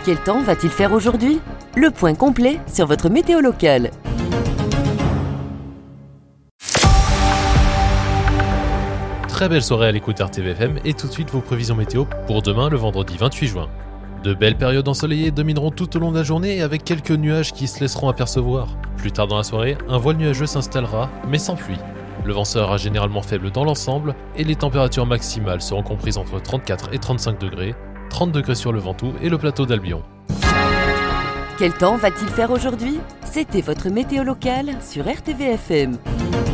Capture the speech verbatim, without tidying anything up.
Quel temps va-t-il faire aujourd'hui? Le point complet sur votre météo locale. Très belle soirée à l'écoute R T V F M et tout de suite vos prévisions météo pour demain le vendredi vingt-huit juin. De belles périodes ensoleillées domineront tout au long de la journée avec quelques nuages qui se laisseront apercevoir. Plus tard dans la soirée, un voile nuageux s'installera, mais sans pluie. Le vent sera généralement faible dans l'ensemble et les températures maximales seront comprises entre trente-quatre et trente-cinq degrés, trente degrés sur le Ventoux et le plateau d'Albion. Quel temps va-t-il faire aujourd'hui? C'était votre météo locale sur R T V F M.